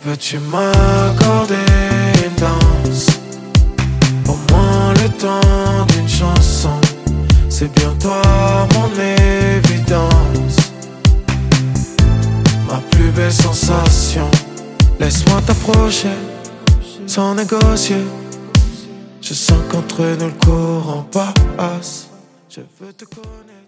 Peux-tu m'accorder une danse? Au moins le temps d'une chanson. C'est bien toi mon évidence, ma plus belle sensation. Laisse-moi t'approcher, sans négocier. Je sens qu'entre nous le courant passe. Je veux te connaître.